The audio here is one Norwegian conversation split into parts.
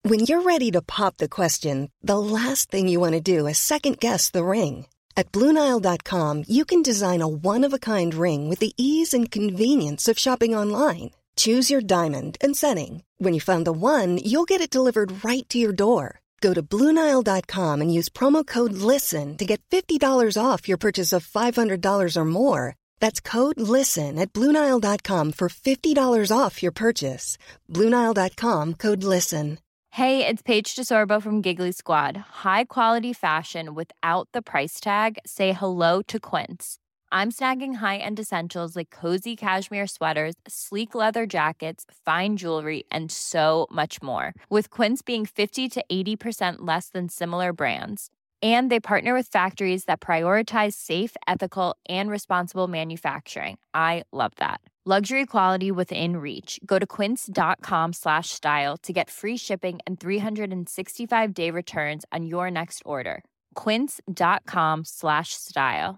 When you're ready to pop the question, the last thing you want to do is second-guess the ring. At BlueNile.com, you can design a one-of-a-kind ring with the ease and convenience of shopping online. Choose your diamond and setting. When you find the one, you'll get it delivered right to your door. Go to BlueNile.com and use promo code LISTEN to get $50 off your purchase of $500 or more. That's code LISTEN at BlueNile.com for $50 off your purchase. BlueNile.com, code LISTEN. Hey, it's Paige DeSorbo from Giggly Squad. High quality fashion without the price tag. Say hello to Quince. I'm snagging high-end essentials like cozy cashmere sweaters, sleek leather jackets, fine jewelry, and so much more. With Quince being 50 to 80% less than similar brands. And they partner with factories that prioritize safe, ethical, and responsible manufacturing. I love that. Luxury quality within reach. Go to quince.com/style to get free shipping and 365-day returns on your next order. Quince.com/style.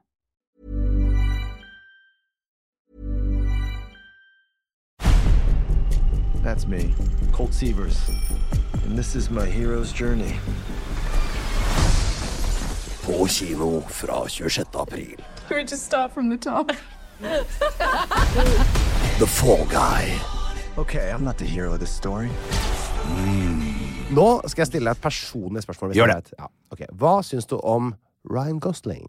That's me, Colt Sievers, and this is my hero's journey. På kino fra 26. april. Should we just start from the top? The Fall Guy. Okay, I'm not the hero of this story. Nå skal jeg stille deg et personlig spørsmål. Gjør det. Ja. Okay. Hva syns du om Ryan Gosling?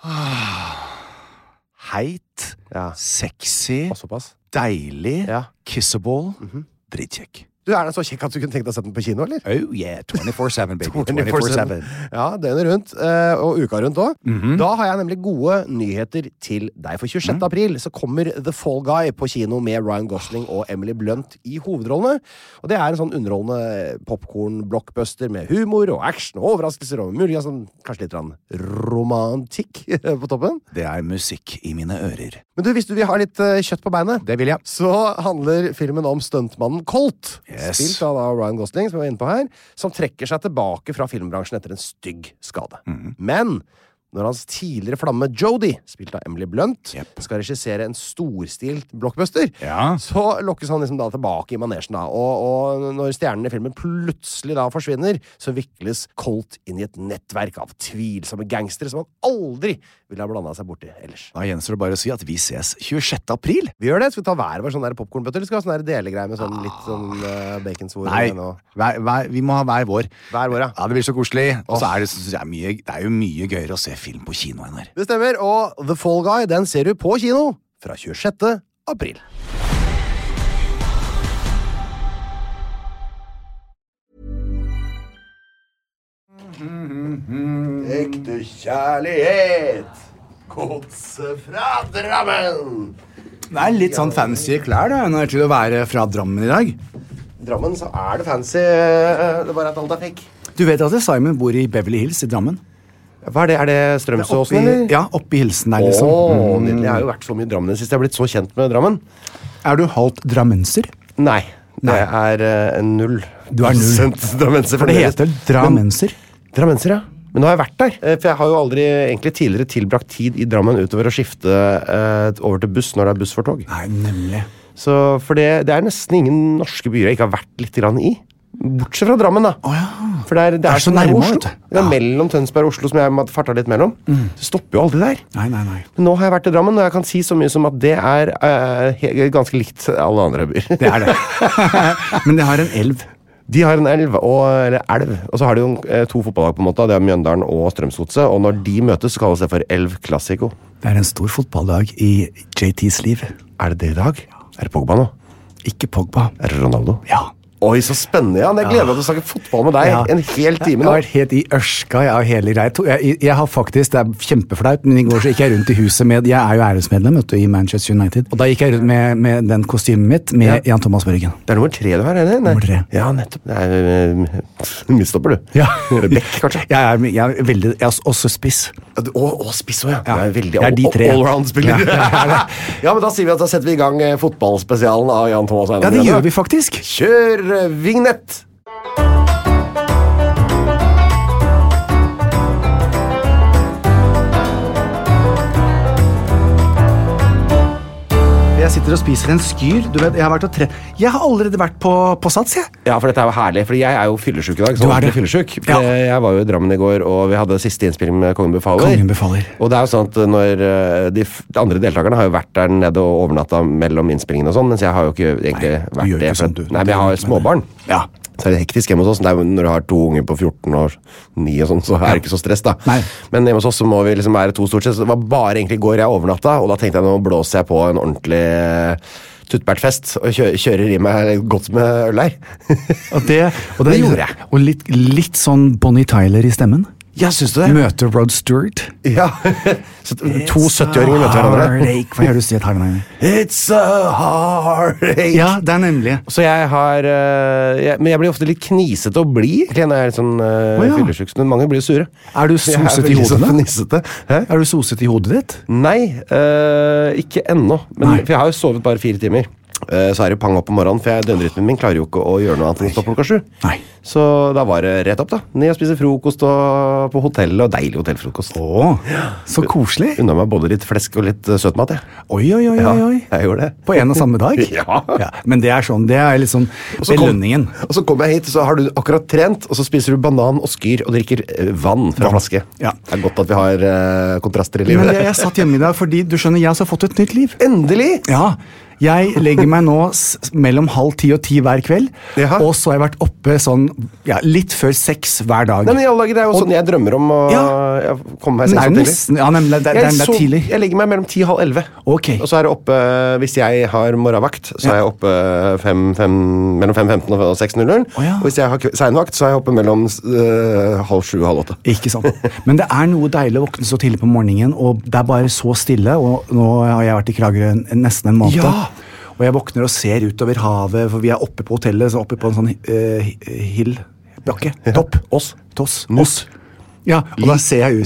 Heit, Ja. sexy, Og såpass. deilig, Ja. kissable, dritkjekk. Du, er den så kjekk at du kunne tenkt deg å sette den på kino, eller? Oh yeah, 24/7 baby, 24/7. Ja, døgnet rundt, og uka rundt også. Da har jeg nemlig gode nyheter til deg. For 26. april så kommer The Fall Guy på kino med Ryan Gosling og Emily Blunt i hovedrollene. Og det er en sånn underholdende popcorn-blockbuster med humor og action og overraskelser og mulig, sånn, kanskje litt romantikk på toppen. Det er musikk i mine ører. Men du, hvis du vil ha litt kjøtt på beinet, Det vil jeg. så handler filmen om stuntmannen Colt, Yes. spilt av Ryan Gosling, som vi var inne på her, som trekker seg tilbake fra filmbransjen etter en stygg skade. Men når hans tidligere flamme Jodie, spilt av Emily Blunt, Yep. skal regissere en storstilt blockbuster, Ja. så lokkes han liksom da tilbake i manesjen da. Og når stjernen i filmen plutselig da forsvinner, så vikles Colt inn i et nettverk av tvilsomme gangstere som han aldri ville ha blandet seg borti ellers. Da gjenstår det bare å si at vi ses 26. april. Vi gjør det. Skal vi ta hver vår sånn der popcornbøtter, eller skal vi ha sånn der delegreie med sånn litt sånn baconsvor? Nei, og vi må ha hver vår. hver vår, ja. Ja, det blir så koselig. Og så er det, synes jeg, det er jo mye gøyere å se film på kino enn her. Det stemmer, og The Fall Guy, den ser du på kino fra 26. april. Ekte kjærlighet, godset fra Drammen. Det er litt sånn fancy klær da, når til å være fra Drammen i dag. Drammen så er det fancy, det er bare at alt er fake. Du vet at Simon bor i Beverly Hills i Drammen? Hva er det Strømsåsen, eller? Ja, oppe i Hilsen der liksom. Nydelig. Jeg har jo vært så mye i Drammen sist. Jeg har blitt så kjent med Drammen. Er du halvt drammenser? Nei, det er 0. Du er 0. Drammenser. For det heter drammenser. Drammenser, ja. Men nå har jeg vært der. For jeg har jo aldri egentlig tidligere tilbrakt tid i Drammen utover å skifte over til buss når det er buss for tog. Nei, nemlig. Så, for det er nesten ingen norske byer jeg ikke har vært litt grann i. Bortsett fra Drammen, da. Åja. For det er så som nærme, Oslo. vet du. Det er mellom Tønsberg og Oslo, som jeg farta litt mellom. Det stopper jo aldri der. Nei. Men nå har jeg vært i Drammen, og jeg kan si så mye som at det er ganske likt alle andre byer. Det er det. Men det har en elv. De har en elv, og så har de jo 2 fotballag på en måte. Det er Mjøndalen og Strømsgodset, og når de møtes så kalles det for Elv Classico. Det er en stor fotballdag i JTs liv. Er det det i dag? Er det Pogba nå? Ikke Pogba. Er det Ronaldo? Ja. Oi, så spennende, Jan. Jeg gleder meg til å snakke fotball med deg en hel time Jeg nå. har vært helt i ørska, jeg har hele greia. Jeg har faktisk, det er kjempeflaut, men i går så gikk jeg rundt i huset med, jeg er jo æresmedlem, vet du, i Manchester United. Og da gikk jeg rundt med den kostymen mitt, med Jan Thomas Børgen. Det er nummer 3 du har, eller? Nummer 3. Ja, nettopp. Det er midtstopper, du. Ja. Bekk, kanskje. Jeg er også spiss. Og spiss også, ja. Ja. Det er veldig Det er de 3. allround-spiller. Ja, men da sier vi at da setter vi i gang fotballspesialen av Jan Thomas Einar. Ja, det gjør vi faktisk. Kjør vignett! sitter og spiser en skyr. Du vet, jeg har vært og Jeg har allerede vært på Sats, jeg. Ja, for dette er jo herlig, fordi jeg er jo fyllesyk i dag. Du er det. Fyllesyk. Ja. Jeg var jo i Drammen i går, og vi hadde siste innspilling med Kongen befaler. Kongen befaler. Og det er jo sånn at når de andre deltakerne har jo vært der nede og overnatta mellom innspillingen og sånn, mens jeg har jo ikke egentlig vært gjør det. ikke sånn, du. Nei, men jeg har småbarn. Ja. Så er det hektisk hjemme hos oss. Det er jo når du har 2 unger på 14 og 9 og sånn, så er det ikke så stress da. Nei. Men hjemme hos oss så må vi liksom være 2 stort sett. Så det var bare egentlig i går jeg overnatta, og da tenkte jeg nå blåser jeg på en ordentlig tuttbertfest og kjører i meg godt med øl her. Og det gjorde jeg. Og litt sånn Bonnie Tyler i stemmen. Ja, synes du det? Møter Rod Stewart. Ja, så 2 70-åringer møter hverandre. Hva gjør du si et halvnavn? It's a heartache. Ja, det er nemlig. Så jeg har men jeg blir ofte litt knisete å bli egentlig når jeg er litt sånn ja. fyllesyk. Men mange blir sure. Er du soset i hodet? Fnissete. Hæ? Er du soset i hodet ditt? Nei, ikke ennå. Men for jeg har jo sovet bare 4 timer. Så er det jo pang opp om morgenen, for døgnrytmen min klarer jo ikke å gjøre noe annet enn å stå klokka 7. Nei. Så da var det rett opp da. Ned og spise frokost og på hotellet, og deilig hotellfrokost. Så koselig. Unna meg både litt flesk og litt søtmat, jeg. Oi. Ja, jeg gjorde det. På en og samme dag? Ja. Men det er sånn, det er liksom belønningen. Og så kommer jeg hit, så har du akkurat trent, og så spiser du banan og skyr og drikker vann fra flaske. Ja. Det er godt at vi har kontraster i livet. Men jeg satt hjemme i dag, fordi du skjønner, jeg har fått et nytt liv. Endelig! Ja, jeg legger meg nå mellom 9:30 og 10 hver kveld, og så har jeg vært oppe sånn, litt før 6 hver dag. Nei, men i alle dager, det er jo sånn jeg drømmer om å komme meg i seng så tidlig. Ja, nemlig, det er tidlig. Jeg legger meg mellom 10 og 11. Ok. Og så er det oppe, hvis jeg har morgenvakt, så er jeg oppe mellom 5:15 og 6:00. Og hvis jeg har senvakt, så er jeg oppe mellom 6:30 og 7:30. Ikke sant. Men det er noe deilig å våkne så tidlig på morgenen, og det er bare så stille, og nå har jeg vært i Kragerø nesten en måned. Ja. Og jeg våkner og ser utover havet, for vi er oppe på hotellet, så oppe på en sånn bakke. Topp. Ås. Ja, og da ser jeg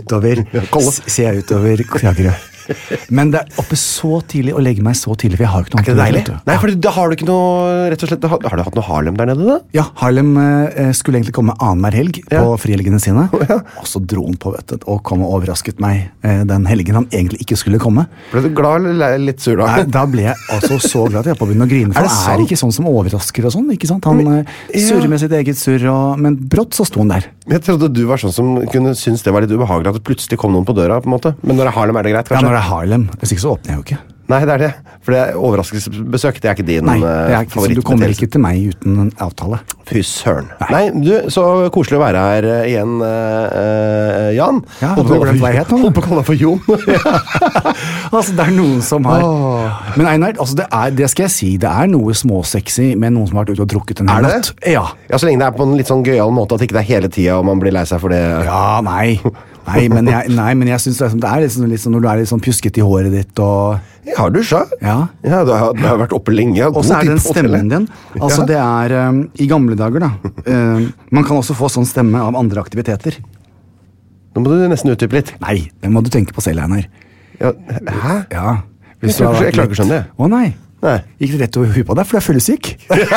utover Kragerø. Men det er oppe så tidlig å legge meg så tidlig, for jeg har ikke noe. Er ikke det deilig? Nei, for da har du ikke noe, rett og slett, har du hatt noe Harlem der nede da? Ja, Harlem skulle egentlig komme annenhver helg på frihelgene sine, og så dro han på, vet du, og kom og overrasket meg den helgen han egentlig ikke skulle komme. Ble du glad eller litt sur da? Nei, da ble jeg altså så glad at jeg på å begynne å grine, for han er ikke sånn som overrasker og sånn, ikke sant? Han surrer med sitt eget surr, men brått så sto han der. Jeg trodde du var sånn som kunne synes det var litt ubehagelig at det plutselig kom noen på døra, på en måte. Men når det er Harlem er det greit, kanskje? Ja, når det er Harlem. Hvis ikke så åpner jeg jo ikke. Nei, det er det. For det er overraskelsesbesøk, det er ikke din favoritt. Du kommer ikke til meg uten en avtale. Fy søren. Nei, du, så koselig å være her igjen, Jan. Ja, hadde du glemt hva jeg het nå? Hold på å kalle deg for Jon. Altså, det er noen som har... Men Einar, altså, det skal jeg si, det er noe småsexy med noen som har vært ute og drukket en natt. Ja, så lenge det er på en litt sånn gøyal måte, at ikke det er hele tiden, og man blir lei seg for det. Ja, nei, men jeg synes det er litt sånn når du er litt sånn pjusket i håret ditt og... Jeg har dusja. Ja, du har vært oppe lenge. Og så er det den stemmen din. Altså, det er i gamle dager da. Man kan også få sånn stemme av andre aktiviteter. Nå må du nesten utdype litt. Nei, det må du tenke på selv, Einar. Ja, hæ? Ja. Jeg klarer ikke å skjønne det. Å nei. Gikk det rett over huet på deg, for du er følgesyk?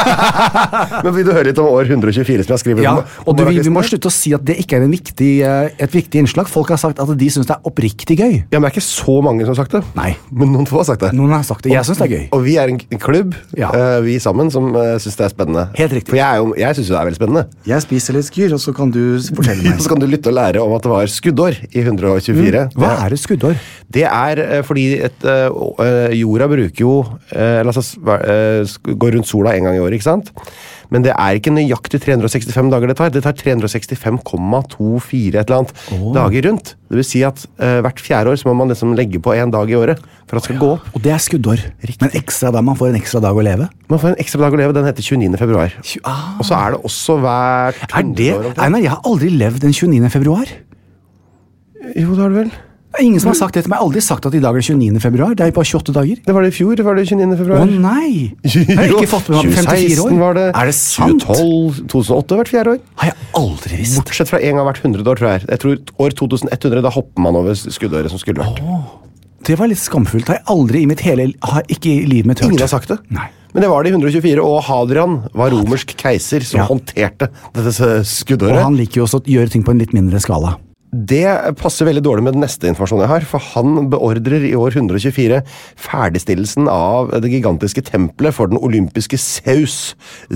Men vil du høre litt om år 124 som jeg skriver om? Ja, og vi må slutte å si at det ikke er et viktig innslag. Folk har sagt at de synes det er oppriktig gøy. Ja, men det er ikke så mange som har sagt det. Nei. Men noen få har sagt det. Noen har sagt det. Jeg synes det er gøy. Og vi er en klubb, vi sammen, som synes det er spennende. Helt riktig. For jeg synes det er veldig spennende. Jeg spiser litt skyr, og så kan du fortelle meg. Så kan du lytte og lære om at det var skuddår i 124. Hva er et skuddår? Det er fordi jorda bruker jo går rundt sola en gang i år, ikke sant? Men det er ikke nøyaktig 365 dager det tar 365,24 et eller annet dager rundt. Det vil si at hvert 4. år så må man liksom legge på en dag i året for at det skal gå opp. Og det er skuddår. Men ekstra da, man får en ekstra dag å leve? Man får en ekstra dag å leve, den heter 29. februar. Og så er det også hvert... Einar, jeg har aldri levd den 29. februar. Jo, det har du vel. Det er ingen som har sagt det til meg. Jeg har aldri sagt at i dag er 29. februar. Det er bare 28 dager. Det var det i fjor, det var det 29. februar. Å nei! Jeg har ikke fått med meg 54 år. Var det. Er det sant? 2012, 2008 hvert 4. år. Har jeg aldri visst. Bortsett fra en gang hvert 100 år, tror jeg. Jeg tror år 2100, da hopper man over skuddåret som skulle vært. Det var litt skamfullt. Har jeg aldri i mitt ikke i livet mitt hørt. Ingen har sagt det. Nei. Men det var det i 124, og Hadrian var romersk keiser som håndterte dette skuddåret. Og han liker jo også å gjøre ting på en litt mindre skala. Det passer veldig dårlig med den neste informasjonen jeg har, for han beordrer i år 124 ferdigstillelsen av det gigantiske tempelet for den olympiske Zeus,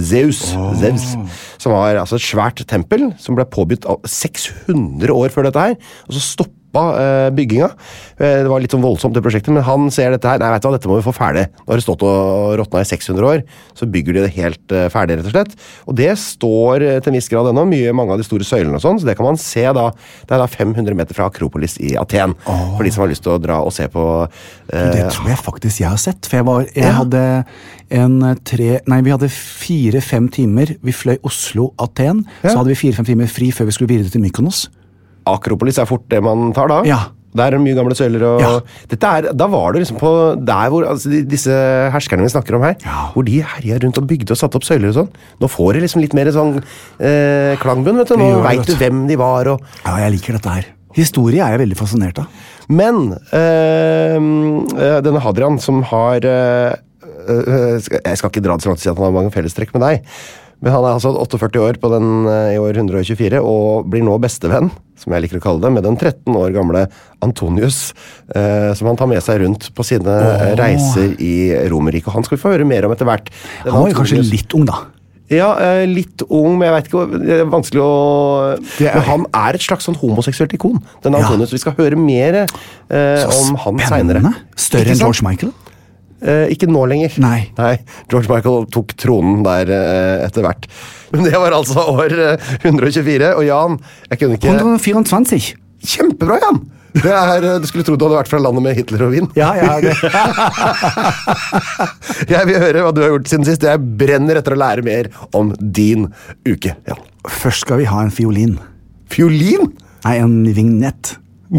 som var altså et svært tempel som ble påbegynt 600 år før dette her, og så stoppa bygginga. Det var litt sånn voldsomt det prosjektet, men han ser dette her, nei, vet du hva, dette må vi få ferdig. Nå har det stått og råtna i 600 år, så bygger de det helt ferdig, rett og slett. Og det står til en viss grad ennå, mange av de store søylene og sånn, så det kan man se da. Det da 500 meter fra Akropolis i Aten, for de som har lyst til å dra og se på... Det tror jeg faktisk jeg har sett, for jeg hadde vi hadde 4-5 timer, vi fløy Oslo-Aten, så hadde vi 4-5 timer fri før vi skulle videre til Mykonos. Akropolis fort det man tar da. Ja. Der mye gamle søyler og... Da var det liksom på der hvor disse herskerne vi snakker om her, hvor de herjet rundt og bygde og satte opp søyler og sånn. Nå får det liksom litt mer sånn klangbunn, vet du. Nå vet du hvem de var og... Ja, jeg liker dette her. Historie er jeg veldig fascinert av. Men denne Hadrian som har... jeg skal ikke dra det så langt til å si at han har mange fellestrekk med deg, men han er altså 48 år på den i år 124, og blir nå bestevenn, som jeg liker å kalle det, med den 13 år gamle Antonius, som han tar med seg rundt på sine reiser i Romerriket. Og han skal vi få høre mer om etter hvert. Han var jo kanskje litt ung da. Ja, litt ung, men jeg vet ikke, det er vanskelig å... Men han er et slags sånn homoseksuelt ikon, den Antonius. Vi skal høre mer om han senere. Større enn George Michael? Ikke nå lenger. Nei. George Michael tok tronen der etter hvert. Men det var altså år 124, og Jan, jeg kunne ikke... 124. Kjempebra, Jan! Du skulle tro du hadde vært fra landet med Hitler og Wien. Ja, det. Jeg vil høre hva du har gjort siden sist. Jeg brenner etter å lære mer om din uke, Jan. Først skal vi ha en fiolin. Fiolin? Nei, en vignett.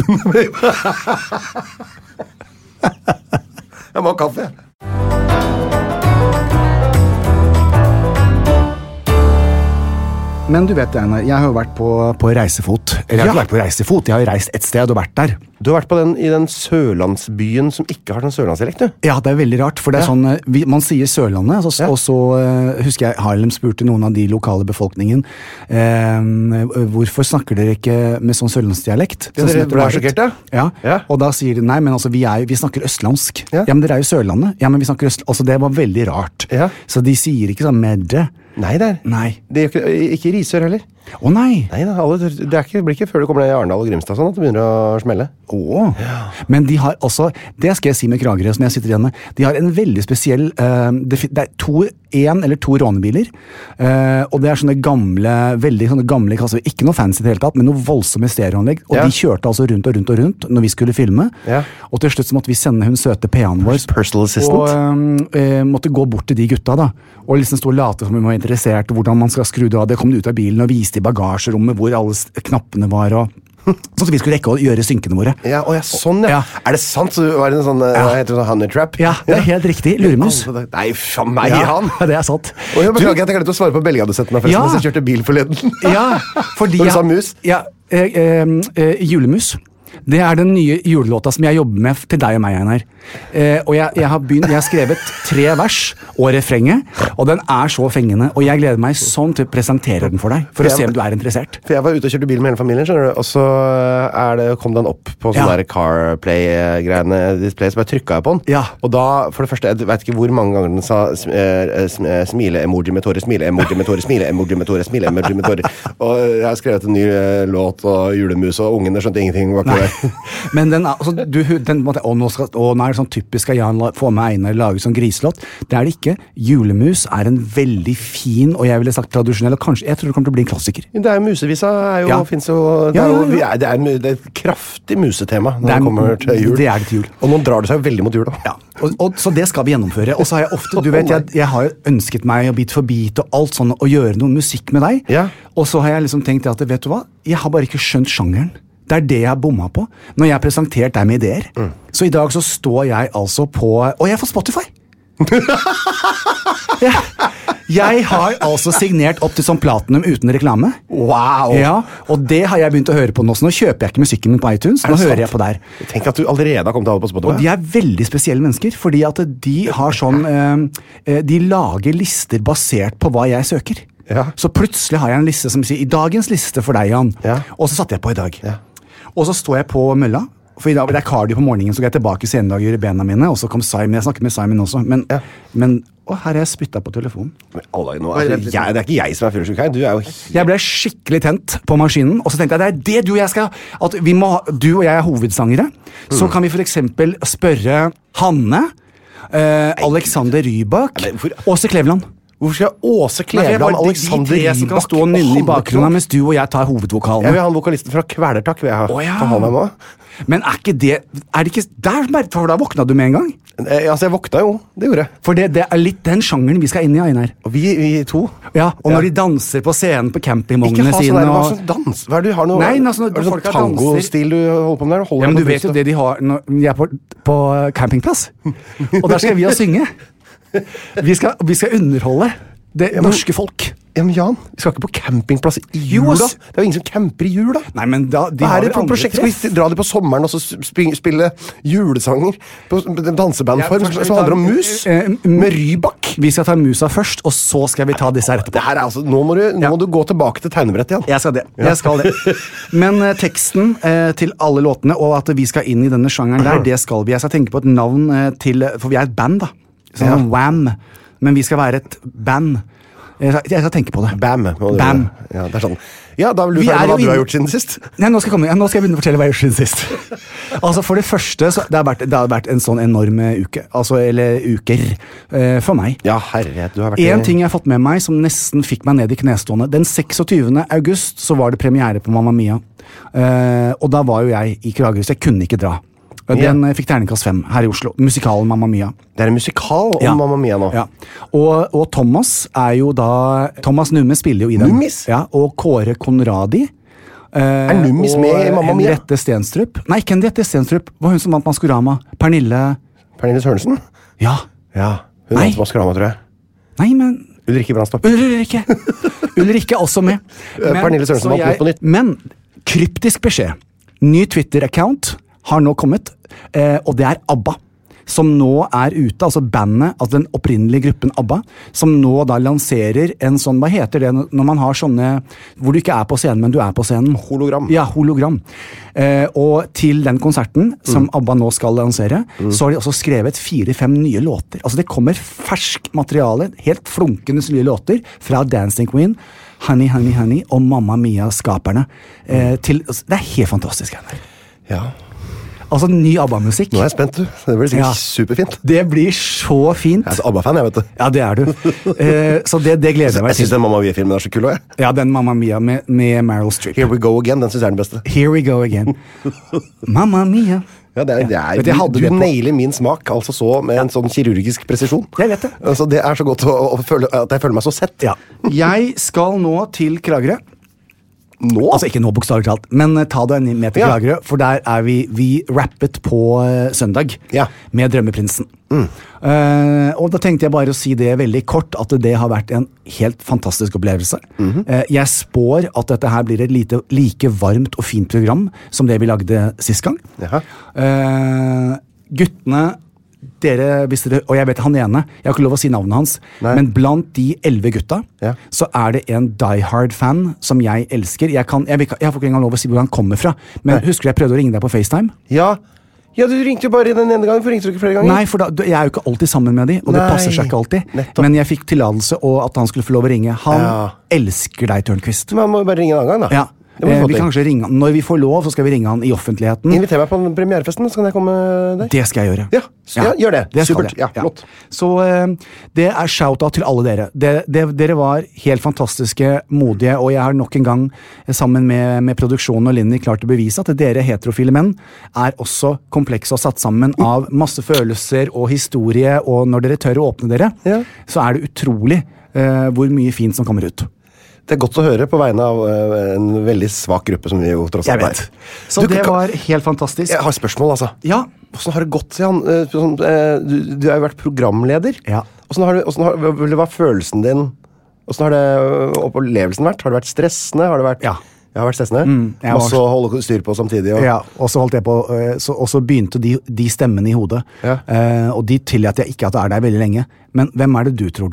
Jeg må ha kaffe. Men du vet, Einar, jeg har jo vært på reisefot. Eller jeg har ikke vært på reisefot, jeg har jo reist et sted og vært der. Du har vært på i den sørlandsbyen som ikke har sånn sørlandsdialekt, du? Ja, det er veldig rart, for det er sånn, man sier Sørlandet, og så husker jeg Harlem spurte noen av de lokale befolkningen, hvorfor snakker dere ikke med sånn sørlandsdialekt? Ja, dere ble sjokkert, ja? Ja, og da sier de, nei, men altså, vi snakker østlandsk. Ja, men dere er jo Sørlandet. Ja, men vi snakker østlandsk. Altså, det var veldig rart. Ja. Så de sier ikke sånn med det. Nei, det er ikke Risør heller. Å nei! Nei, det blir ikke før du kommer ned i Arendal og Grimstad sånn at det begynner å smelle. Men de har også, det skal jeg si med Kragerø, som jeg sitter igjen med, de har en veldig spesiell, det er en eller to rånebiler, og det er sånne gamle, veldig sånne gamle kasser, ikke noe fancy i det hele tatt, men noe voldsomme stereoanlegg, og de kjørte altså rundt og rundt og rundt når vi skulle filme, og til slutt så måtte vi sende hun søte PA-en vår, personal assistant, og måtte gå bort til de gutta da, og liksom stå og late som vi var interessert, hvordan man skal skru det av, det kom ut av bilen og viste i bagasjerommet hvor alle knappene var, og sånn at vi skulle rekke å gjøre synkene våre. Sånn, ja. Er det sant? Så var det en sånn, heter det honey trap? Ja, det er helt riktig. Luremus. Nei, faen meg, han! Ja, det er sant. Og jeg beklager at jeg glemte å svare på belgadessetten meg forresten, hvis jeg kjørte bil forleden. Ja, fordi... Når du sa mus? Ja, julemus. Det er den nye julelåta som jeg jobber med til deg og meg, Einar. Og jeg har skrevet 3 vers og refrenget, og den er så fengende, og jeg gleder meg sånn til å presentere den for deg, for å se om du er interessert. For jeg var ute og kjørte bil med hele familien, skjønner du, og så kom den opp på sånne der CarPlay-greiene, display, så bare trykket jeg på den. Ja. Og da, for det første, jeg vet ikke hvor mange ganger den sa smile-emoji med tårer, smile-emoji med tårer, smile-emoji med tårer, smile-emoji med tårer. Og jeg har skrevet en ny låt, og julemus, og ungene skjønte ingenting. Men den, altså, nå er det sånn typisk at Jan får med Einar lage sånn griselåt. Det er det ikke. Julemus er en veldig fin, og jeg ville sagt tradisjonell, og kanskje, jeg tror det kommer til å bli en klassiker. Det er musevisa, finnes jo, det er et kraftig musetema når det kommer til jul. Det er det til jul. Og nå drar det seg veldig mot jul da. Ja, så det skal vi gjennomføre. Og så har jeg ofte, du vet, jeg har jo ønsket meg å bit for bit og alt sånn, å gjøre noe musikk med deg. Ja. Og så har jeg liksom tenkt at, vet du hva, jeg har bare ikke skjønt sjangeren. Det er det jeg har bommet på når jeg har presentert deg med ideer. Så i dag så står jeg altså på... Og jeg får Spotify! Jeg har altså signert opp til sånn platinum uten reklame. Wow! Ja, og det har jeg begynt å høre på nå, så nå kjøper jeg ikke musikken min på iTunes, nå hører jeg på der. Tenk at du allerede har kommet til å holde på Spotify. Og de er veldig spesielle mennesker, fordi at de har sånn... de lager lister basert på hva jeg søker. Ja. Så plutselig har jeg en liste som sier, i dagens liste for deg, Jan. Ja. Og så satte jeg på i dag. Ja. Og så står jeg på mølla, for i dag, det cardio på morgenen, så går jeg tilbake senere i dag og gjør bena mine, og så kom Simon, jeg snakket med Simon også, men her er jeg spyttet på telefonen. Det er ikke jeg som er fyllesyk her, du er jo... Jeg ble skikkelig tent på maskinen, og så tenkte jeg, det er det du og jeg skal, at du og jeg er hovedsangere, så kan vi for eksempel spørre Hanne, Alexander Rybak, Åse Kleveland. Hvorfor skal Åse Kleveland, Alexander Rybak som kan stå og nynne i bakgrunnen, mens du og jeg tar hovedvokalen? Jeg vil ha en vokalisten fra Kvelertak, vil jeg ha. For han er med. Men er det ikke der, for da våkna du med en gang? Altså, jeg våkna jo, det gjorde jeg. For det er litt den sjangeren vi skal inn i, Einar. Og vi to? Ja, og når de danser på scenen på campingvognene sine. Ikke ha sånn dans. Hva er det du har noe? Nei, altså, når folk har danser. Tango-stil du holder på med der? Ja, men du vet jo det de har når de er på campingplass. Og der skal vi jo synge. Vi skal underholde det norske folk. Ja, men Jan, vi skal ikke på campingplass i jul da. Det er jo ingen som camper i jul da. Nei, men da, hva er det for prosjekt? Skal vi dra det på sommeren og så spille julesanger på dansebandform som handler om mus? Med Rybak? Vi skal ta musa først, og så skal vi ta disse her etterpå. Det her er altså, nå må du gå tilbake til tegnebrettet, Jan. Jeg skal det. Men teksten til alle låtene, og at vi skal inn i denne sjangeren der, det skal vi. Jeg skal tenke på et navn til, for vi er et band da. Sånn Wham! Men vi skal være et band. Jeg skal tenke på det. Bam. Ja, det er sånn. Ja, da vil du fortelle hva du har gjort siden sist. Nei, nå skal jeg begynne å fortelle hva jeg har gjort siden sist. Altså, for det første, så, det har vært en sånn enorm uke. Altså, eller uker for meg. Ja, herregud, du har vært... En ting jeg har fått med meg som nesten fikk meg ned i knestående. Den 26. august så var det premiere på Mamma Mia. Og da var jo jeg i Kragerø, så jeg kunne ikke dra. Den fikk terningkast 5 her i Oslo. Musikalen Mamma Mia. Det er en musikal om Mamma Mia nå. Ja. Og Thomas er jo da... Thomas Numme spiller jo i den. Nummis? Ja, og Kåre Konradi. Er Nummis med i Mamma Mia? Henriette Stenstrup. Nei, ikke Henriette Stenstrup. Var hun som vant Maskorama? Pernille Sørensen? Ja. Hun vant Maskorama, tror jeg. Nei, men... Ulrikke Brandstopp. Ulrikke er også med. Pernille Sørensen vant Nytt på Nytt. Men, kryptisk beskjed. Ny Twitter-account har nå kommet, og det er ABBA, som nå er ute, altså bandet, altså den opprinnelige gruppen ABBA, som nå da lanserer en sånn, hva heter det, når man har sånne, hvor du ikke er på scenen, men du er på scenen? Hologram. Ja, hologram. Og til den konserten, som ABBA nå skal lansere, så har de også skrevet 4-5 nye låter. Altså det kommer fersk materiale, helt flunkende nye låter, fra Dancing Queen, Honey, Honey, Honey, og Mamma Mia-skaperne. Det er helt fantastisk. Ja. Altså ny ABBA-musikk. Nå er jeg spent, du. Det blir sikkert superfint. Det blir så fint. Jeg er så ABBA-fan, jeg vet det. Ja, det er du. Så det gleder jeg meg til. Jeg synes den Mamma Mia-filmen er så kul også, jeg. Ja, den Mamma Mia med Meryl Streep. Here we go again, den synes jeg er den beste. Here we go again. Mamma Mia. Ja, du nailer min smak, altså så med en sånn kirurgisk presisjon. Jeg vet det. Altså, det er så godt at jeg føler meg så sett. Ja. Jeg skal nå til Kragerø. Nå? Altså ikke nå bokstavelig talt, men ta det med til Kragerø, for der er vi rappet på søndag med Drømmeprinsen. Og da tenkte jeg bare å si det veldig kort, at det har vært en helt fantastisk opplevelse. Jeg spår at dette her blir et like varmt og fint program som det vi lagde sist gang. Guttene, dere, og jeg vet han ene, jeg har ikke lov å si navnet hans, men blant de 11 gutta, så er det en diehard-fan som jeg elsker. Jeg får ikke engang lov å si hvor han kommer fra, men husker du jeg prøvde å ringe deg på FaceTime? Ja, du ringte jo bare den ene gangen, for ringte du ikke flere ganger? Nei, for jeg er jo ikke alltid sammen med de, og det passer seg ikke alltid. Men jeg fikk tilladelse, og at han skulle få lov å ringe. Han elsker deg, Tørnquist. Men han må jo bare ringe en annen gang da. Ja. Vi kan kanskje ringe han. Når vi får lov, så skal vi ringe han i offentligheten. Inviter meg på premierefesten, så kan jeg komme der. Det skal jeg gjøre. Ja, gjør det. Supert. Ja, flott. Så det er shout-out til alle dere. Dere var helt fantastiske, modige, og jeg har nok en gang sammen med produksjonen og Linni klart å bevise at dere heterofile menn er også komplekse og satt sammen av masse følelser og historie, og når dere tør å åpne dere, så er det utrolig hvor mye fint som kommer ut. Det er godt å høre på vegne av en veldig svak gruppe som vi jo tross alt er. Så det var helt fantastisk. Jeg har et spørsmål, altså. Ja. Hvordan har det gått, Jan? Du har jo vært programleder. Ja. Hva var følelsen din? Hvordan har det opplevelsen vært? Har det vært stressende? Har det vært... Ja. Det har vært stressende. Masse å holde styr på samtidig. Ja, og så holdt jeg på, og så begynte de stemmene i hodet. Og de tillater jeg ikke at det er der veldig lenge. Men hvem er det du tror du er?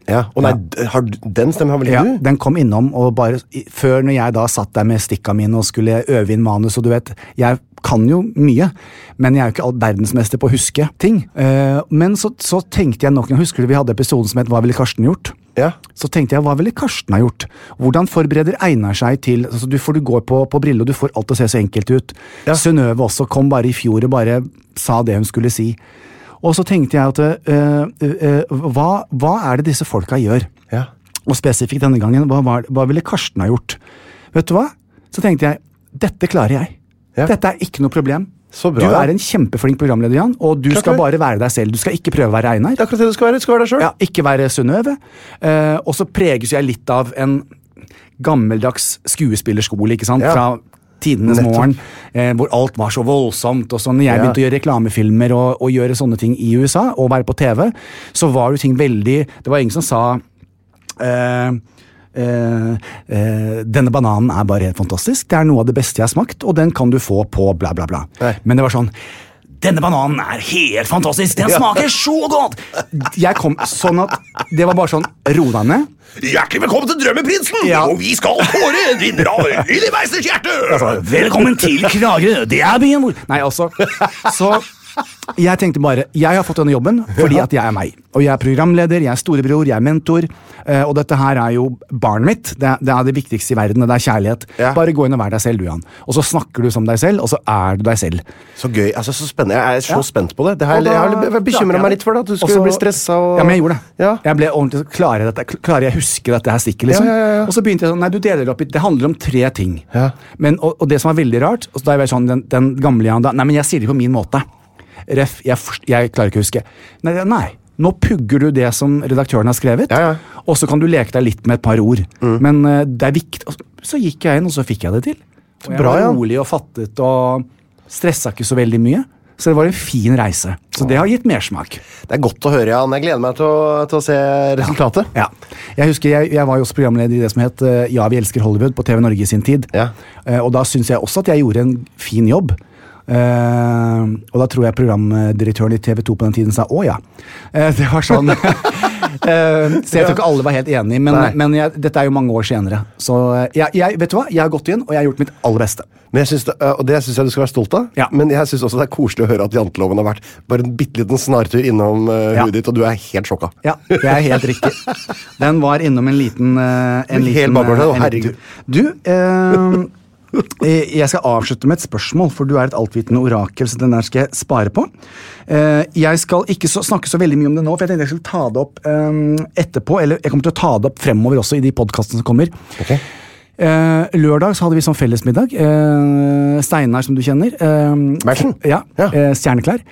Ja, og nei, den stemmen har vel ikke du? Den kom innom, og bare før når jeg da satt der med stikka mine og skulle øve inn manus, og du vet, jeg kan jo mye, men jeg er jo ikke all verdensmester på å huske ting. Men så tenkte jeg nok, jeg husker vi hadde episoden som het Hva ville Karsten gjort? Ja. Så tenkte jeg, hva ville Karsten ha gjort? Hvordan forbereder Einar seg til, altså du går på brille, og du får alt å se så enkelt ut. Ja. Synnøve også kom bare i fjor og bare sa det hun skulle si. Og så tenkte jeg at, hva er det disse folka gjør? Ja. Og spesifikt denne gangen, hva ville Karsten ha gjort? Vet du hva? Så tenkte jeg, dette klarer jeg. Ja. Dette er ikke noe problem. Så bra, du er en kjempeflink programleder, Jan, og du skal bare være deg selv. Du skal ikke prøve å være Einar. Det er akkurat det du skal være. Du skal være deg selv. Ja, ikke være Synnøve. Og så preges jeg litt av en gammeldags skuespillerskole, ikke sant? Fra tidenes morgen, hvor alt var så voldsomt, og så når jeg begynte å gjøre reklamefilmer og gjøre sånne ting i USA, og være på TV, så var det ting veldig, det var ingen som sa denne bananen er bare helt fantastisk, det er noe av det beste jeg har smakt, og den kan du få på bla bla bla. Men det var sånn, denne bananen er helt fantastisk, den smaker så godt! Jeg kom sånn at, det var bare sånn, ro deg ned. Hjertelig velkommen til Drømmeprinsen, og vi skal kåre en vinner av Lille Meisters hjerte! Velkommen til Kragerø, det er byen hvor... Nei, altså, så... Jeg tenkte bare, jeg har fått denne jobben fordi at jeg er meg, og jeg er programleder, jeg er storebror, jeg er mentor, og dette her er jo barnet mitt, det er det viktigste i verden, det er kjærlighet. Bare gå inn og vær deg selv, du, Jan. Og så snakker du som deg selv, og så er du deg selv. Så gøy, altså så spennende, jeg er så spent på det. Jeg har bekymret meg litt for det, at du skulle bli stresset og... Ja, men jeg gjorde det. Jeg ble ordentlig, klarer jeg huske dette her stikket, liksom? Og så begynte jeg sånn, nei, du deler det opp, det handler om 3 ting. Men, og det som var veldig rart, og da er jeg sånn, den gamle Jan da, nei, men jeg sier det på min måte. Ref, jeg klarer ikke å huske. Nei, nå pugger du det som redaktøren har skrevet, og så kan du leke deg litt med et par ord. Men det er viktig. Så gikk jeg inn, og så fikk jeg det til. Og jeg var rolig og fattet, og stresset ikke så veldig mye. Så det var en fin reise. Så det har gitt mersmak. Det er godt å høre, Jan. Jeg gleder meg til å se resultatet. Ja. Jeg husker, jeg var jo også programleder i det som het Ja, vi elsker Hollywood på TV Norge i sin tid. Og da synes jeg også at jeg gjorde en fin jobb. Og da tror jeg programdirektøren i TV2 på den tiden sa, ja. Det var sånn. Så jeg tror ikke alle var helt enige, men dette er jo mange år senere. Så vet du hva? Jeg har gått inn, og jeg har gjort mitt aller beste. Men og det synes jeg du skal være stolt av. Men jeg synes også det er koselig å høre at Janteloven har vært bare en bitteliten snartur innom hudet ditt, og du er helt sjokka. Ja, det er helt riktig. Den var innom en liten herregud. Du, jeg skal avslutte med et spørsmål, for du er et altvitende orakel, så den der skal jeg spare på. Jeg skal ikke snakke så veldig mye om det nå, for jeg tenkte jeg skulle ta det opp etterpå, eller jeg kommer til å ta det opp fremover også i de podcastene som kommer. Lørdag så hadde vi sånn fellesmiddag. Steinar, som du kjenner, Stjerneklær,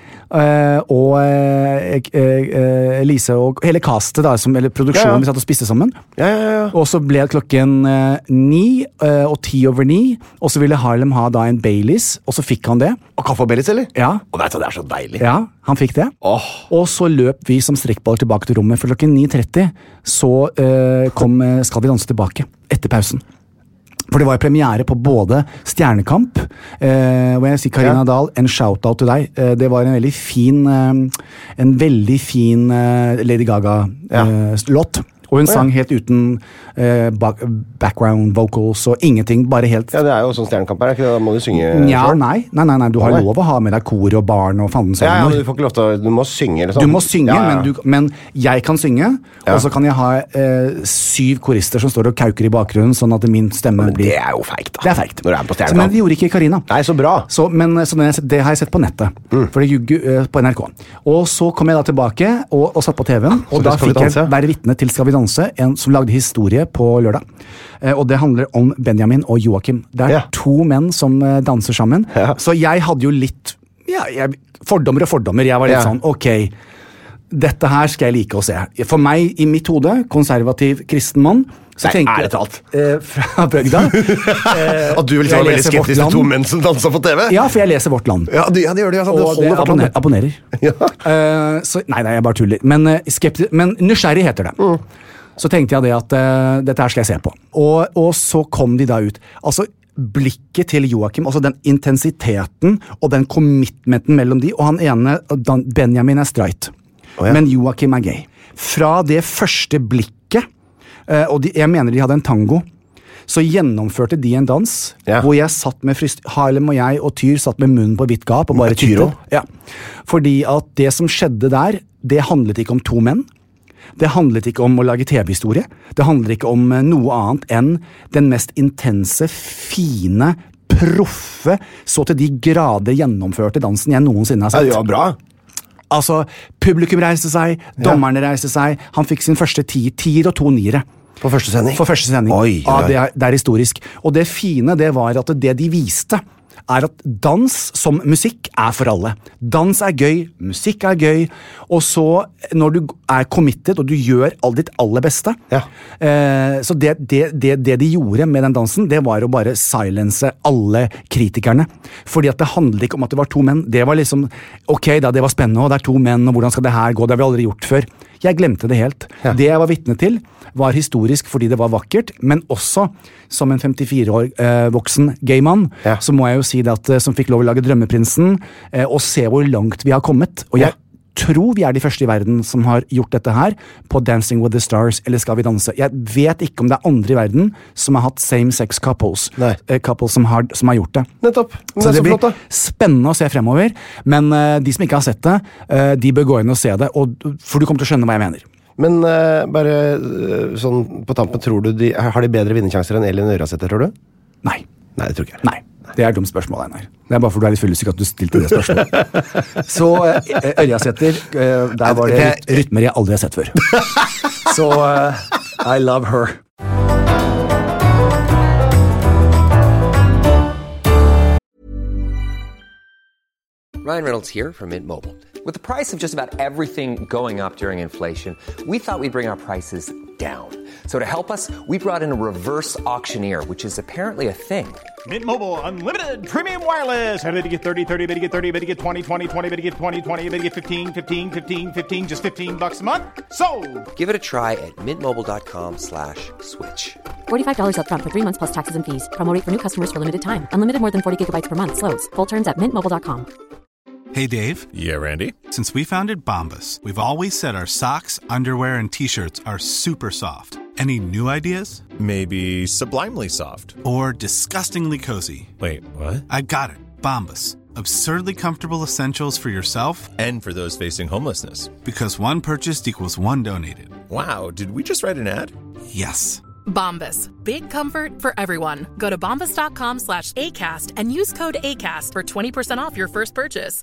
og Lise og hele castet da, eller produksjonen vi satt og spiste sammen. Og så ble det klokken 9 og 10:10, og så ville Harlem ha da en Baileys, og så fikk han det. Og kaffe og Baileys, eller? Ja. Og vet du, det er så deilig. Ja, han fikk det. Og så løp vi som strekkballer tilbake til rommet, for klokken 9:30 så kom Skal vi danse tilbake etter pausen. For det var jo premiere på både Stjernekamp, hvor jeg sier Karina Dahl, en shout-out til deg. Det var en veldig fin Lady Gaga-låt. Og hun sang helt uten background vocals og ingenting, bare helt... Ja, det er jo sånn Stjernekamp her, da må du synge selv. Nei, du har lov å ha med deg kor og barn og fanden sånn. Ja, men du får ikke lov til å... Du må synge eller sånn. Du må synge, men jeg kan synge, og så kan jeg ha 7 korister som står og kauker i bakgrunnen, sånn at min stemme blir... Det er jo feigt da. Det er feigt. Når du er på Stjernekamp. Men det gjorde ikke Karina. Nei, så bra. Så det har jeg sett på nettet, for det på NRK. Og så kom jeg da tilbake og satt på TV-en, og da fikk jeg være vitne til Skal vi danse, en som lagde historie på lørdag. Og det handler om Benjamin og Joakim. Det er 2 menn som danser sammen. Så jeg hadde jo litt fordommer. Jeg var litt sånn, ok, dette her skal jeg like å se. For meg, i mitt hode, konservativ kristen mann, så tenker jeg fra Bøgda. Og du liksom var veldig skeptisk til 2 menn som danser på TV? Ja, for jeg leser Vårt Land. Ja, det gjør det. Og det abonnerer. Så, nei, jeg bare tuller. Men nysgjerrig heter det. Så tenkte jeg det at dette her skal jeg se på. Og så kom de da ut. Altså, blikket til Joakim, altså den intensiteten og den commitmenten mellom de, og han ene, Benjamin er straight, men Joakim er gay. fra det første blikket, og jeg mener de hadde en tango, så gjennomførte de en dans, hvor jeg satt med Harlem og jeg og Tyr satt med munnen på vidt gap og bare tittet. Ja. Fordi at det som skjedde der, det handlet ikke om to menn. Det handlet ikke om å lage TV-historie. Det handlet ikke om noe annet enn den mest intense, fine, proffe, så til de grader gjennomførte dansen jeg noensinne har sett. Ja, det var bra. Altså, publikum reiste seg, dommerne reiste seg, han fikk sin første 10 og 2 9-ere. På første sending? For første sending. Oi. Ja, det er historisk. Og det fine, det var at det de viste, er at dans som musikk er for alle. Dans er gøy, musikk er gøy, og så når du er committed og du gjør ditt aller beste, så det de gjorde med den dansen, det var å bare silence alle kritikerne. Fordi at det handlet ikke om at det var to menn. Det var liksom, ok da, det var spennende, og det er to menn, og hvordan skal det her gå? Det har vi aldri gjort før. Jeg glemte det helt. Det jeg var vitne til, var historisk fordi det var vakkert, men også som en 54 år voksen gay mann, så må jeg jo si det at som fikk lov å lage Drømmeprinsen, og se hvor langt vi har kommet. Og jeg tror vi er de første i verden som har gjort dette her på Dancing with the Stars, eller Skal vi danse. Jeg vet ikke om det er andre i verden som har hatt same-sex couples, couples som har gjort det. Nettopp. Men så det blir flott, da. spennende å se fremover, men de som ikke har sett det, de bør gå inn og se det, for du kommer til å skjønne hva jeg mener. Men bare sånn på tampen, tror du har de bedre vinnersjanser enn Elin Ørjasæter, tror du? Nei. Nei, det tror ikke jeg. Nei. Det er et dumt spørsmål, Einar. Det er bare for du er litt fyllesyk at du stilte det spørsmålet. Så Ørjasæter, der var det rytmer jeg aldri har sett før. Så I love her. Ryan Reynolds here from Mint Mobile. With the price of just about everything going up during inflation, we thought we'd bring our prices down. So to help us, we brought in a reverse auctioneer, which is apparently a thing. Mint Mobile Unlimited Premium Wireless. How to get 30, 30, bit to get 30, bit to get 20, 20, 20, bit to get 20, 20, bit to get 15, 15, 15, 15, just $15 a month? Sold! Give it a try at mintmobile.com/switch. $45 up front for 3 months plus taxes and fees. Promo rate for new customers for limited time. Unlimited more than 40 gigabytes per month. Slows full terms at mintmobile.com. Hey, Dave. Yeah, Randy? Since we founded Bombas, we've always said our socks, underwear, and T-shirts are super soft. Any new ideas? Maybe sublimely soft. Or disgustingly cozy. Wait, what? I got it. Bombas. Absurdly comfortable essentials for yourself and for those facing homelessness. Because one purchased equals one donated. Wow, did we just write an ad? Yes. Bombas. Big comfort for everyone. Go to bombas.com/ACAST and use code ACAST for 20% off your first purchase.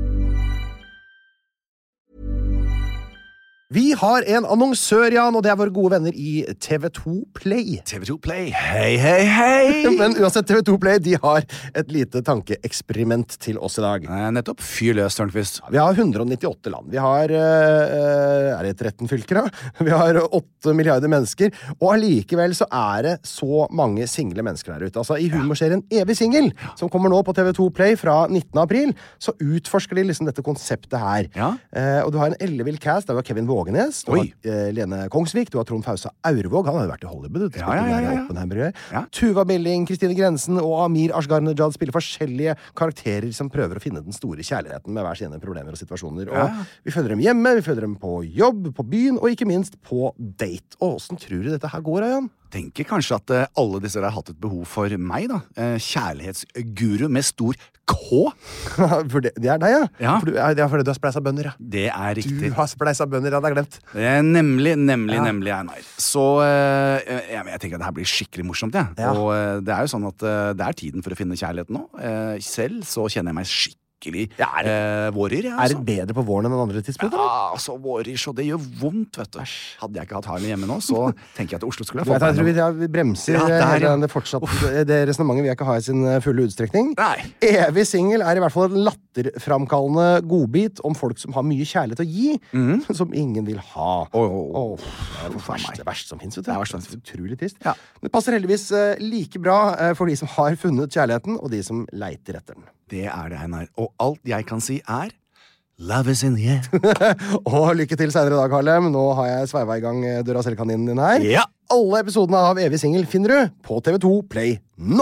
Vi har en annonsør, Jan, og det er våre gode venner i TV2 Play. TV2 Play, hei, hei, hei! Men uansett, TV2 Play, de har et lite tankeeksperiment til oss i dag. Nettopp, fyr løs, Tørnqvist. Vi har 198 land. Vi har, er det 13 fylker da? Vi har 8 milliarder mennesker, og allikevel så er det så mange single mennesker der ute. Altså, i humorserien Evig Single, som kommer nå på TV2 Play fra 19. april, så utforsker de liksom dette konseptet her. Og du har en ellevill cast, der var Kevin Vågenes, du har Lene Kongsvik, du har Trond Fausa Aurvåg, han har jo vært i Hollywood, Tuva Milling, Kristine Grensen og Amir Ashgar-Nejad spiller forskjellige karakterer som prøver å finne den store kjærligheten med hver sine problemer og situasjoner. Og vi følger dem hjemme, vi følger dem på jobb, på byen, og ikke minst på date. Og hvordan tror du dette her går, Jan? Tenker kanskje at alle disse har hatt et behov for meg, da. Kjærlighetsguru med stor K. For det er deg, ja? For det er fordi du har spleisa bønner, ja. Det er riktig. Du har spleisa bønner, hadde jeg glemt. Nemlig, Einar. Så jeg tenker at det her blir skikkelig morsomt, ja. Og det er jo sånn at det er tiden for å finne kjærligheten nå. Selv så kjenner jeg meg skikkelig vårer, ja. Er det bedre på våren enn andre tidspunkt? Ja, altså vårer, så det gjør vondt, vet du. Hadde jeg ikke hatt Harlem hjemme nå, så tenker jeg at Oslo skulle ha fått jeg tror vi bremser det fortsatt. Det resonemanget vil jeg ikke ha i sin fulle utstrekning. Nei. Evig Single er i hvert fall en latterframkallende godbit om folk som har mye kjærlighet å gi, som ingen vil ha. Det verste som finnes, vet du. Det er utrolig trist. Det passer heldigvis like bra for de som har funnet kjærligheten, og de som leiter etter den. Det er det, Einar. Og alt jeg kan si er Love is in the air. Og lykke til senere i dag, Harlem. Nå har jeg sveiva i gang Duracell-kaninen din her. Ja. Alle episodene av Evig Single finner du på TV2 Play nå!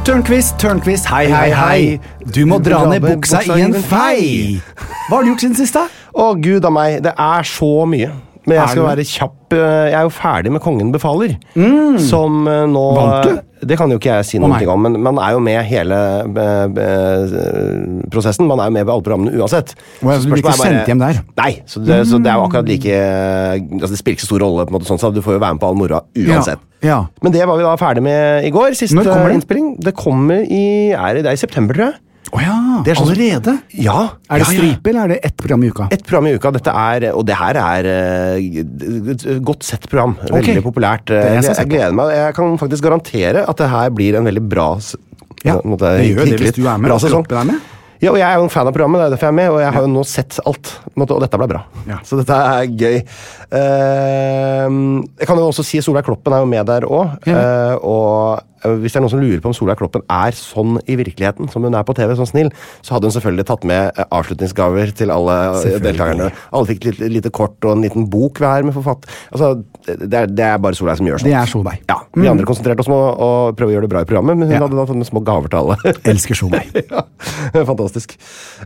Tørnquist, hei. Du må dra ned buksa I en fei. Hva har du gjort siden sist da? Gud av meg, det så mye. Men jeg skal være kjapp. Jeg jo ferdig med Kongen befaler. Som nå... Vant du? Det kan jo ikke jeg si noe om, men man jo med hele prosessen. Man jo med på alle programmene uansett. Du blir ikke sendt hjem der? Nei, så det jo akkurat like... Altså det spiller ikke så stor rolle på en måte sånn, så du får jo være med på all moroa uansett. Ja. Men det var vi da ferdig med I går, siste innspilling. Det kommer det I september, tror jeg. Det allerede? Ja. Det stripe, eller det ett program I uka? Ett program I uka, og det her godt sett program. Veldig populært. Jeg gleder meg, jeg kan faktisk garantere at det her blir en veldig bra det gjør det hvis du med, og kroppen med. Ja, og jeg jo en fan av programmet, det derfor jeg med, og jeg har jo nå sett alt, og dette ble bra. Ja. Så dette gøy. Jeg kan jo også si at Solveig Kloppen jo med der også, og hvis det noen som lurer på om Solveig Kloppen sånn I virkeligheten, som hun på TV, sånn snill, så hadde hun selvfølgelig tatt med avslutningsgaver til alle deltakerne. Alle fikk et lite kort og en liten bok hver med forfatt. Altså, det bare Solveig som gjør sånt. Det Solveig. Ja, vi andre konsentrerte oss med å prøve å gjøre det bra I programmet, men hun hadde da fått med små gaver til alle. Elsker Solveig. Ja, fantastisk.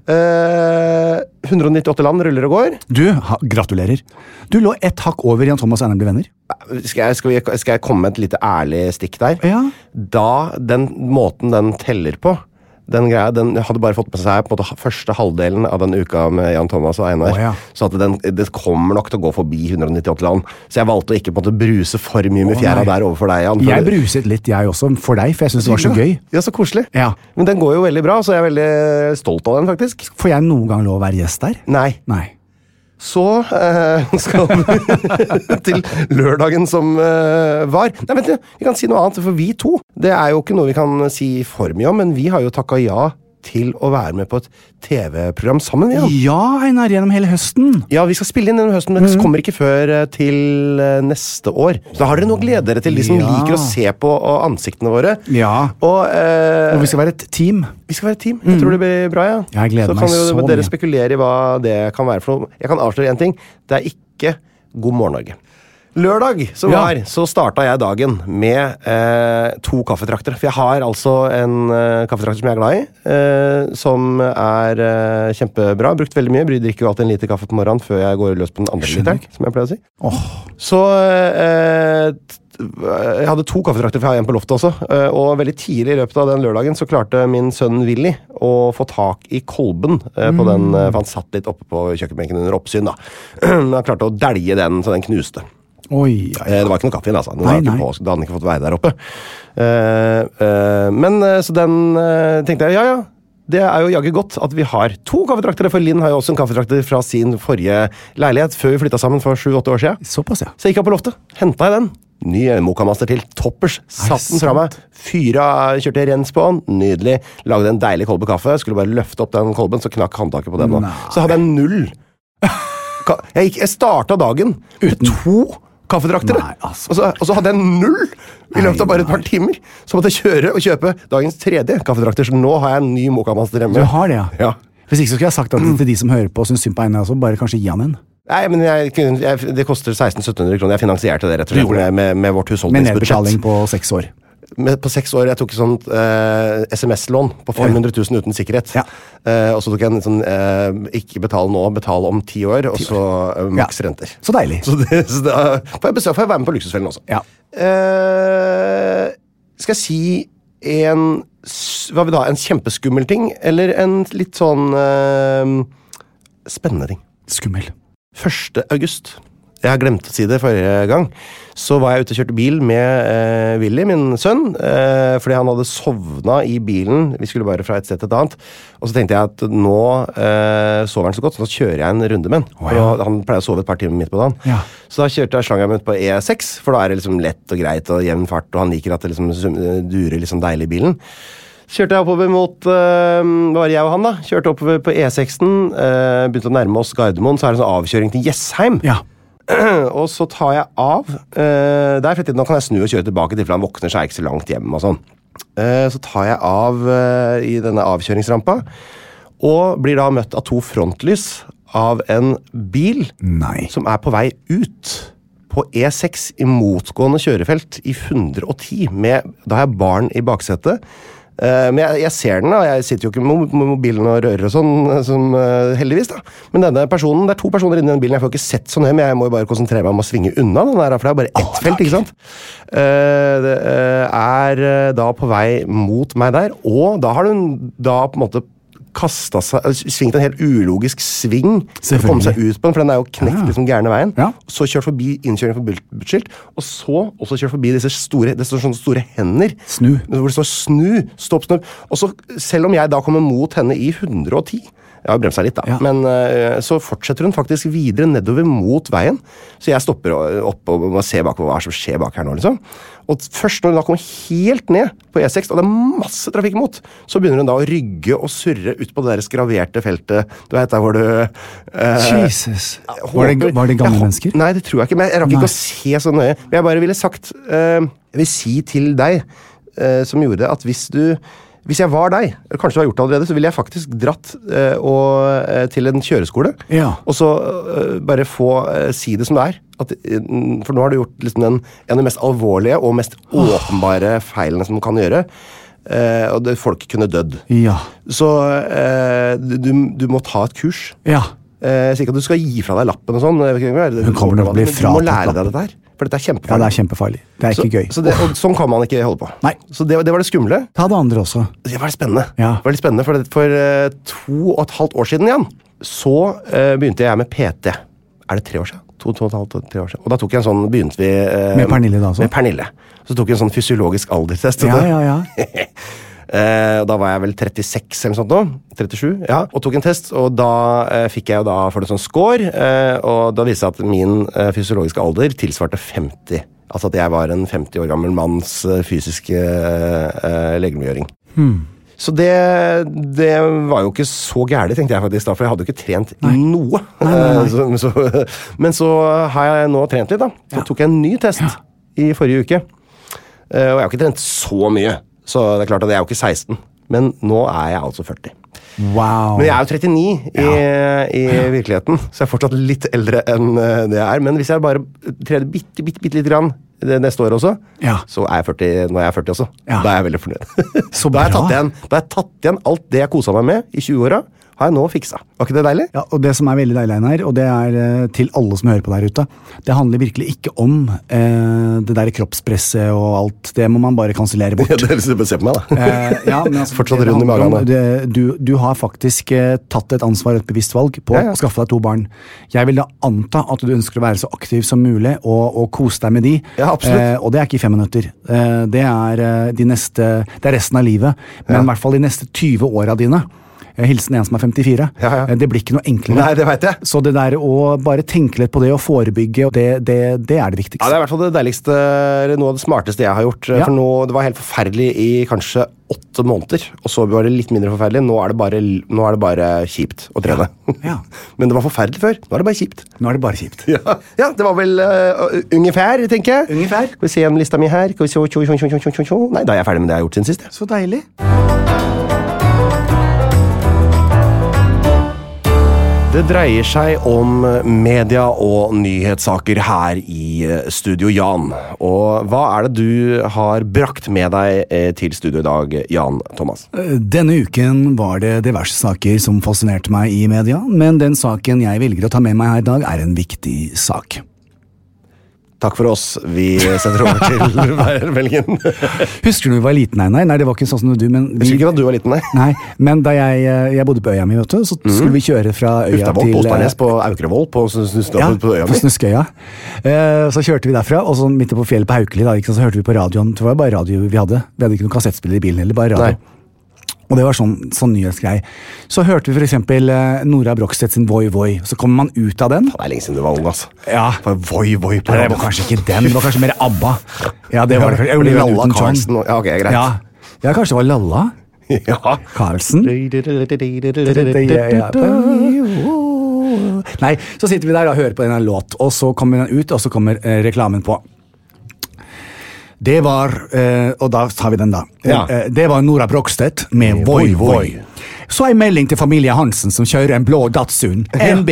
198 land ruller og går. Du, gratulerer. Du lå ett hakk over Jan Thomas og Einar blir venner. Skal jeg komme med et lite ærlig stikk der? Ja. Da, den måten den teller på, den greia, den hadde bare fått med seg på en måte første halvdelen av den uka med Jan Thomas og Einar. Så at det kommer nok til å gå forbi 198 land. Så jeg valgte å ikke på en måte bruse for mye med fjæra der overfor deg, Jan. Jeg bruset litt, jeg også, for deg, for jeg synes det var så gøy. Ja, så koselig. Ja. Men den går jo veldig bra, så jeg veldig stolt av den, faktisk. Får jeg noen gang lov å være gjest der? Nei. Så skal vi til lørdagen som var. Nei, vent litt, vi kan si noe annet, for vi to, det jo ikke noe vi kan si for mye om, men vi har jo takket ja til å være med på et TV-program sammen. Ja, Einar, gjennom hele høsten. Ja, vi skal spille inn gjennom høsten, men det kommer ikke før til neste år. Så da har dere noe å glede dere til, de som liker å se på ansiktene våre. Ja, og vi skal være et team. Vi skal være et team. Jeg tror det blir bra, ja. Jeg gleder meg så mye. Så kan dere spekulere I hva det kan være for noe. Jeg kan avsløre en ting. Det ikke God morgen, Norge. Lørdag så startet jeg dagen med 2 kaffetrakter. For jeg har altså en kaffetrakter som jeg glad I, som kjempebra. Brukt veldig mye. Drikker jo alltid en liter kaffe på morgenen før jeg går løs på den andre literen, som jeg pleier å si. Så jeg hadde 2 kaffetrakter, for jeg har en på loftet også. Og veldig tidlig I løpet av den lørdagen så klarte min sønn Willy å få tak I kolben på den, for han satt litt oppe på kjøkkenbenken under oppsyn da. Han klarte å delge den så den knuste. Oi, det var ikke noe kaffe inn, altså. Da hadde han ikke fått være der oppe. Men så den tenkte jeg, ja, det jo jaggu godt at vi har 2 kaffetraktere, for Linn har jo også en kaffetrakter fra sin forrige leilighet, før vi flyttet sammen for 7-8 år siden. Såpass, ja. Så jeg gikk opp på loftet, hentet jeg den. Ny Mokamaster til toppers, satt den fra meg, kjørte rens på den, nydelig, lagde en deilig kolbe kaffe, skulle bare løfte opp den kolben, så knakk håndtaket på den nå. Så hadde jeg 0. Jeg startet dagen med 2 kaffetraktere, og så hadde jeg 0 I løpet av bare et par timer. Så måtte jeg kjøre og kjøpe dagens 3. kaffetrakter, så nå har jeg en ny Mokamaster hjemme. Du har det, ja. Hvis ikke så skulle jeg sagt at til de som hører på og synes synd på Einar også, bare kanskje gi han en. Nei, men det koster 1600-1700 kroner. Jeg finansierte det rett og slett med vårt husholdningsbudsjett. Med nedbetaling på 6 år. På 6 år, jeg tok et sånt SMS-lån på 500 000 uten sikkerhet. Ja. Og så tok jeg en sånn, ikke betale nå, betale om 10 år, og så maks renter. Så deilig. Så da får jeg være med på Luksusfellen også. Ja. Skal jeg si hva vil du ha, en kjempeskummel ting, eller en litt sånn spennende ting? Skummel. 1. august. Jeg har glemt å si det forrige gang. Så var jeg ute og kjørte bil med Willy, min sønn, fordi han hadde sovnet I bilen. Vi skulle bare fra et sted til et annet. Og så tenkte jeg at nå sover han så godt, så da kjører jeg en runde med han. Han pleier å sove et par timer midt på dagen. Ja. Så da slang jeg meg ut på E6, for da det liksom lett og greit og jevn fart, og han liker at det liksom durer liksom deilig I bilen. Kjørte jeg oppover mot, var jeg og han da, kjørte oppover på E6-en, begynte å nærme oss Gardermoen, så det en sånn avkjøring til Jessheim. Ja. Og så tar jeg av der, for nå kan jeg snu og kjøre tilbake til, for han våkner seg ikke så langt hjem og sånn. Så tar jeg av I denne avkjøringsrampa, og blir da møtt av 2 frontlys av en bil som på vei ut på E6 I motgående kjørefelt I 110, da har jeg barn I baksetet, Men jeg ser den, og jeg sitter jo ikke med mobilen og rører og sånn, som heldigvis da. Men denne personen, det 2 personer inni den bilen, jeg får ikke sett så nøye, men jeg må jo bare konsentrere meg om å svinge unna den der, for det bare ett felt, ikke sant? Det da på vei mot meg der, og da har hun da på en måte kastet seg, svingt en helt ulogisk sving for å komme seg ut på den, for den jo knekt liksom gærne veien. Så kjørt forbi innkjøringen for bultskilt, og så også kjørt forbi disse store, det står sånne store hender. Snu. Hvor det står snu, stopp, snu. Og så, selv om jeg da kommer mot henne i 110, jeg har bremset litt da, men så fortsetter hun faktisk videre nedover mot veien, så jeg stopper opp og må se bakover hva som skjer bak her nå, liksom. Og først når hun da kommer helt ned på E6, og det masse trafikk mot, så begynner hun da å rygge og surre ut på det der skraverte feltet, du vet der hvor du... Jesus! Var det gamle mennesker? Nei, det tror jeg ikke, men jeg rakk ikke å se så nøye. Men jeg bare ville sagt, jeg vil si til deg, som gjorde det, at hvis jeg var deg, eller kanskje du har gjort det allerede, så ville jeg faktisk dratt til en kjøreskole, og så bare få si det som det for nå har du gjort liksom en av de mest alvorlige og mest åpenbare feilene som du kan gjøre, og folk kunne dødd. Så du må ta et kurs. Jeg sier ikke at du skal gi fra deg lappen og sånn. Hun kommer nok bli fratatt. Du må lære deg dette her. For dette kjempefarlig. Ja, det kjempefarlig. Det ikke gøy. Og sånn kan man ikke holde på. Nei. Så det var det skumle. Ta det andre også. Det var litt spennende. Det var litt spennende, for 2,5 år siden igjen, så begynte jeg med PT. Det 3 år siden? 2,5-3 år siden. Og da tok jeg en sånn, begynte vi... med Pernille da, altså? Med Pernille. Så tok jeg en sånn fysiologisk alderstest. Da var jeg vel 36 eller sånt nå, 37, og tok en test, og da fikk jeg jo da for en sånn score, og da viste jeg at min fysiologiske alder tilsvarte 50, altså at jeg var en 50 år gammel manns fysiske legemliggjøring. Så det var jo ikke så gærlig, tenkte jeg faktisk da, for jeg hadde jo ikke trent noe. Men så har jeg nå trent litt da, så tok jeg en ny test i forrige uke, og jeg har ikke trent så mye. Så det klart at jeg jo ikke 16, men nå jeg altså 40. Wow. Men jeg jo 39 i virkeligheten, så jeg fortsatt litt eldre enn det jeg men hvis jeg bare trener bitte litt grann det neste år også, så jeg 40, når jeg 40 også. Da jeg veldig fornøyd. Så da har jeg tatt igjen alt det jeg koset meg med i 20 åra, har jeg nå fiksa. Var ikke det deilig? Ja, og det som veldig deilig, Einar, og det til alle som hører på der ute, det handler virkelig ikke om det der kroppspresset og alt. Det må man bare kansellere bort. Det er bare se på meg da. Men altså, fortsatt rundt i magen. Du har faktisk tatt et ansvar og et bevisst valg på å skaffe deg 2 barn. Jeg vil da anta at du ønsker å være så aktiv som mulig og kose deg med de. Ja, absolutt. Og det ikke i 5 minutter. Det er resten av livet, men i hvert fall de neste 20 årene dine. Hilsen en som 54. Det blir ikke noe enklere. Nei, det vet jeg. Så det der å bare tenke litt på det og forebygge, det det viktigste. Ja, det i hvert fall det deiligste, noe av det smarteste jeg har gjort. For nå, det var helt forferdelig i kanskje 8 måneder, og så var det litt mindre forferdelig. Nå er det bare kjipt å trene. Men det var forferdelig før. Nå er det bare kjipt. Nå er det bare kjipt. Ja, det var vel ungefær, tenker jeg. Ungefær. Skal vi se en lista mi her. Nei, da er jeg ferdig med det jeg har gjort siden sist. Så deilig. Det dreier seg om media og nyhetssaker her i Studio Jan. Og hva det du har brakt med deg til studio i dag, Jan Thomas? Denne uken var det diverse saker som fascinerte meg i media, men den saken jeg velger å ta med meg her i dag en viktig sak. Takk for oss. Vi setter over til værmeldingen. Husker du var liten, Einar? Nei, det var ikke sånn som du, men... Jeg husker ikke at du var liten, nei. Nei, men da jeg bodde på øya mi, vet du, så skulle vi kjøre fra øya Uftavoll, til... på Sparnes, på Aukrevoll, på øya mi. Ja, på Snuskøya. Så kjørte vi derfra, og så midt på fjellet på Haukeli, da, så hørte vi på radioen. Det var bare radio vi hadde. Vi hadde ikke noen kassettspiller i bilen, eller bare radio. Nei. Og det var sånn nyhetsgrei. Så hørte vi for eksempel Nora Brogstedt sin Voi Voi. Så kommer man ut av den. Det lenge siden du var ung, ass. Ja. For Voi Voi på radio. Det var kanskje ikke den, det var kanskje mer ABBA. Ja, det var det. Lalla Carlsen. Ja, ok, greit. Ja, kanskje det var Lalla. Ja. Carlsen. Nei, så sitter vi der og hører på en låt, og så kommer den ut, og så kommer reklamen på. Det var, og da tar vi den da. Det var Nora Brogstedt med Voi Voi. Så en melding til familie Hansen som kjører en blå Datsun.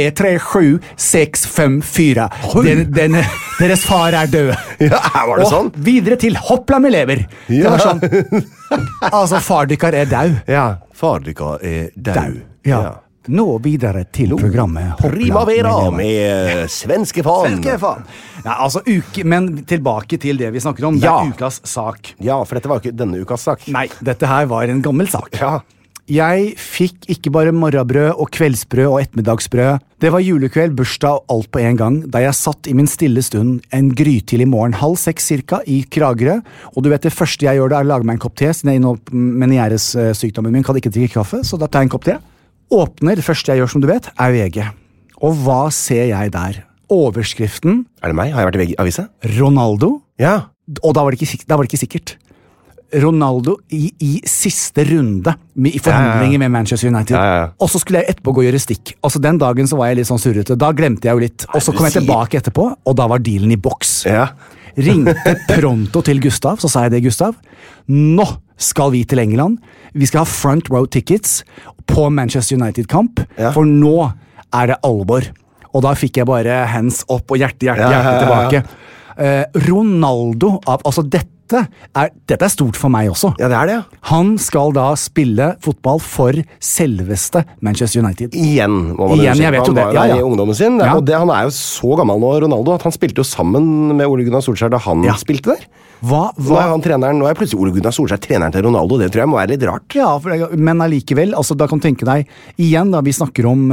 NB37654. Deres far død. Ja, var det sånn? Og videre til Hoppland-elever. Det var sånn. Altså, far dykkar død. Ja, far dykkar død. Ja. Nå videre til programmet Primavera med svenske faen. Ja, altså men tilbake til det vi snakker om. Det ukas sak. Ja, for dette var ikke denne ukas sak. Nei, dette her var en gammel sak. Ja. Jeg fikk ikke bare morgenbrød og kveldsbrød og ettermiddagsbrød. Det var julekveld, bursdag og alt på en gang, da jeg satt i min stille stund en grytidlig morgen, 5:30 cirka, i Kragerø. Og du vet, det første jeg gjør da å lage meg en kopp te, siden jeg nå menieres-sykdommen min kan ikke drikke kaffe, så da tar jeg en kopp te. Åpner, det første jeg gjør som du vet, VG. Og hva ser jeg der? Overskriften. Det meg? Har jeg vært i VG-avisa? Ronaldo. Ja. Og da var det ikke sikkert. Ronaldo i siste runde i forhandlinger med Manchester United. Og så skulle jeg etterpå gå og gjøre stikk. Altså den dagen så var jeg litt sånn surrete. Da glemte jeg jo litt. Og så kom jeg tilbake etterpå, og da var dealen i boks. Ja. Ringte pronto til Gustav, så sa jeg det, Gustav. Nå skal vi til England. Vi skal ha front row tickets på Manchester United-kamp, for nå det alvor. Og da fikk jeg bare hands opp og hjerte tilbake. Ronaldo, altså dette er stort for meg også. Ja, det det. Han skal da spille fotball for selveste Manchester United. Igjen, må man jeg vet jo det. Han var i ungdommen sin, og han jo så gammel nå, Ronaldo, at han spilte jo sammen med Ole Gunnar Solskjær da han spilte der. Nå nå plutselig Ole Gunnar Solskjær treneren til Ronaldo, det tror jeg må være litt rart. Ja, men allikevel, altså da kan du tenke deg, igjen da, vi snakker om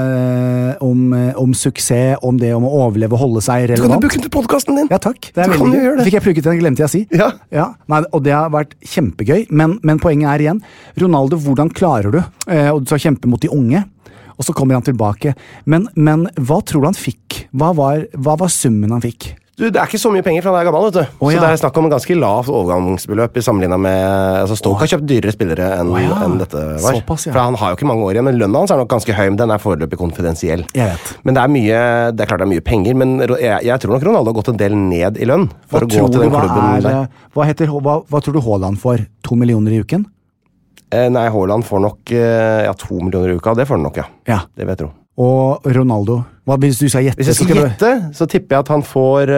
suksess, om det om å overleve og holde seg relevant. Du kan bruke den til podcasten din. Ja, takk. Det veldig gøy. Fikk jeg plukket den, glemte jeg å si. Ja. Nei, og det har vært kjempegøy, men poenget igjen, Ronaldo, hvordan klarer du? Og du skal kjempe mot de unge, og så kommer han tilbake. Men hva tror du han fikk? Hva var summen han fikk? Du, det ikke så mye penger, for han gammel, vet du. Så det snakk om en ganske lavt overgangsbeløp i sammenlignet med... Altså, Stoke har kjøpt dyrere spillere enn dette var. Såpass, For han har jo ikke mange år igjen, men lønna hans nok ganske høy, men den foreløpig konfidensiell. Jeg vet. Men det er klart det mye penger, men jeg tror nok Ronaldo har gått en del ned i lønn for å gå til den klubben der. Hva tror du Haaland får? 2 millioner i uken? Nei, Haaland får nok 2 millioner i uka, det får han nok, ja. Det vet jeg. Og Ronaldo, hvis du skal gjette? Hvis jeg skal gjette, så tipper jeg at han får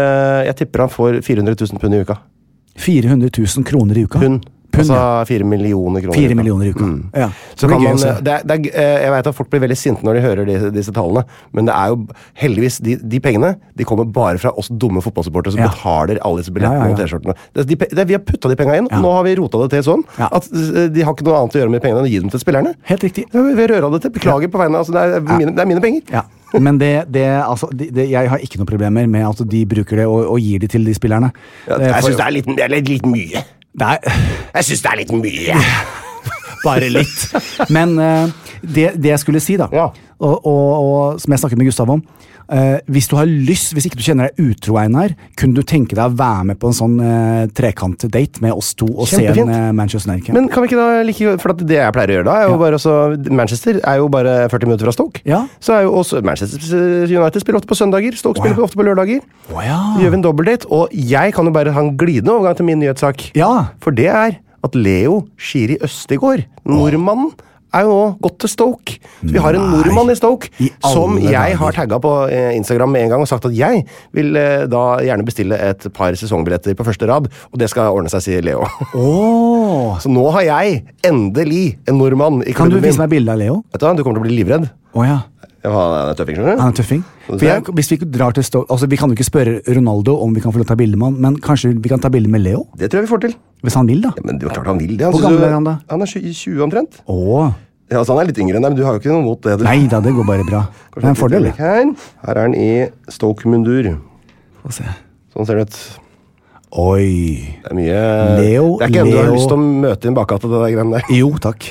400 000 pund i uka. 400 000 kroner i uka? Pund, altså 4 millioner kroner 4 millioner i uka, ja. Så kan man, jeg vet at folk blir veldig sinte når de hører disse tallene, men det jo heldigvis, de pengene, de kommer bare fra oss dumme fotballsupportere som betaler alle disse billettene og t-skjortene. Vi har puttet de pengene inn, nå har vi rotet det til sånn, at de har ikke noe annet å gjøre med pengene enn å gi dem til spillerne. Helt riktig. Vi har røret det til, beklager på vegne, altså det mine penger. Ja. Men jeg har ikke noen problemer med at de bruker det og gir det til de spillerne. Jeg synes det litt mye. Jeg synes det litt mye. Bare litt. Men det jeg skulle si da, og som jeg snakket med Gustav om, hvis du har lyst, hvis ikke du kjenner deg utro, Einar, kunne du tenke deg å være med på en sånn trekant-date med oss to og Kjempefint. se en Manchester United. Men kan vi ikke da for det jeg pleier å gjøre da, bare også, Manchester jo bare 40 minutter fra Stoke. Så jo også Manchester United spiller ofte på søndager, Stoke spiller ofte på lørdager. Så gjør vi en dobbeltdate, og jeg kan jo bare ha en glidende overgang til min nyhetssak. For det at Leo Schiri Østigård, nordmannen, jo nå gått til Stoke. Så vi har en nordmann i Stoke som jeg har tagget på Instagram med en gang og sagt at jeg vil da gjerne bestille et par sesongbilletter på første rad, og det skal ordne seg, sier Leo. Så nå har jeg endelig en nordmann i klubben min. Kan du vise meg bildet av Leo? Vet du, du kommer til å bli livredd. Han tøffing, skjønner du? Han tøffing. Hvis vi drar til Stoke, altså vi kan jo ikke spørre Ronaldo om vi kan få lov til å ta bilde med han, men kanskje vi kan ta bilde med Leo? Det tror jeg vi får til. Hvis han vil da? Ja, men det er klart han vil det. Hvor gammel han da? Han 20 omtrent. Ja, altså han litt yngre enn deg, men du har jo ikke noe mot det. Nei da, det går bare bra. Det en fordel. Her han i Stoke-mundur. Få se. Sånn ser det ut. Oi. Det mye... Leo, det ikke enda du har lyst til å møte i en bakgate, det der greiene der. Jo, takk.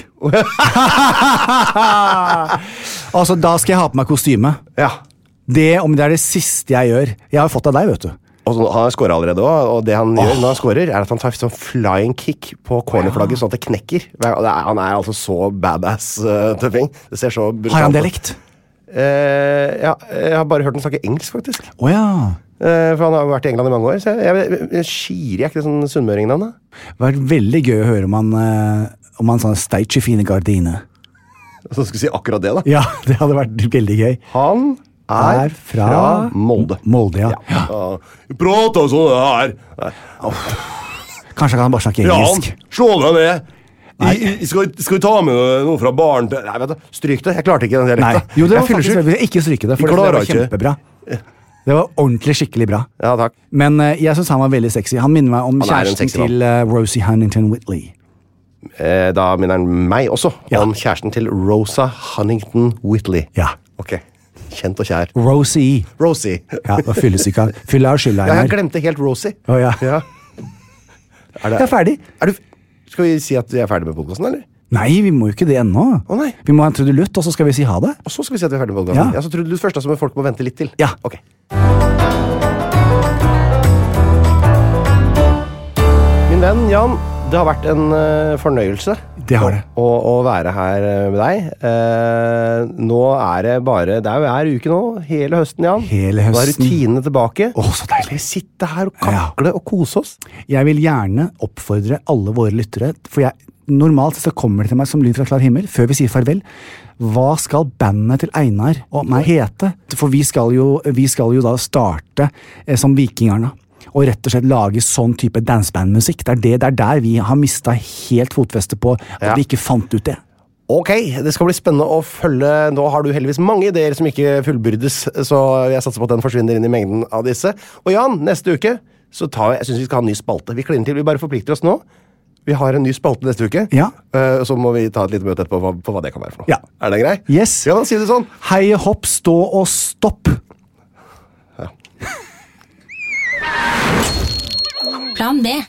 Altså, da skal jeg ha på meg kostyme. Om det det siste jeg gjør. Jeg har fått av deg, vet du. Og så, han har skåret allerede også, og det han gjør når han skårer, at han tar sånn flying kick på cornerflagget, sånn at det knekker. Han altså så badass tøffing. Det ser så brutalt. Har han dialekt? Jeg har bare hørt han snakke engelsk, faktisk. For han har jo vært i England i mange år, så jeg skirer ikke sånn sunnmøringen han da. Det var veldig gøy å høre om han sånne steitje fine gardiner. Så skal vi si akkurat det da. Ja, det hadde vært veldig gøy. Han er fra Molde. Molde, ja. Prata sånn her. Kanskje kan han bare snakke engelsk. Jan, slå deg ned. Skal vi ta med noe fra baren til... Nei, vet du, stryk det. Jeg klarte ikke den dialekta. Nei, jo, det var faktisk veldig... Ikke stryke det, for det var kjempebra. Det var ordentlig skikkelig bra. Ja, takk. Men jeg synes han var veldig sexy. Han minner meg om kjæresten til Rosie Huntington-Whiteley. Da minner han meg også om kjæresten til Rosa Huntington-Whiteley. Ja. Ok, kjent og kjær. Rosie. Ja, det var fyllesyka. Fylla og skylda. Ja, jeg glemte helt Rosie. Ja. Jeg er ferdig. Skal vi si at vi er ferdig med podcasten, eller? Nei, vi må jo ikke det ennå. Nei. Vi må ha en trudelutt, og så skal vi si ha det. Og så skal vi si at vi er ferdig med podcasten. Ja, så trudelutt først, så må folk må vente litt til. Ja. Ok. Min venn, Jan, det har vært en fornøyelse. Det har det. Å være her med deg. Nå er det bare, det er jo hver uke nå, hele høsten, Jan. Hele høsten. Nå er rutinene tilbake. Så deilig. Vi sitter her og kakle og kose oss. Jeg vil gjerne oppfordre alle våre lyttere, for normalt så kommer det til meg som lyd fra klar himmel, før vi sier farvel. Hva skal bandet til Einar og meg hete? For vi skal jo da starte som Vikingarna, og rett og slett lage sånn type dansebandmusikk. Det er der vi har mistet helt fotfeste på at vi ikke fant ut det. Ok, det skal bli spennende å følge. Nå har du heldigvis mange ideer som ikke fullbyrdes, så jeg satser på at den forsvinner inn i mengden av disse. Og Jan, neste uke, jeg synes vi skal ha en ny spalte. Vi kliner til, vi bare forplikter oss nå. Vi har en ny spalte neste uke, så må vi ta et lite møte etterpå på hva det kan være for noe. Ja. Er det grei? Yes. Ja, da sier det sånn. Hei, hopp, stå og stopp. Ja. Plan B.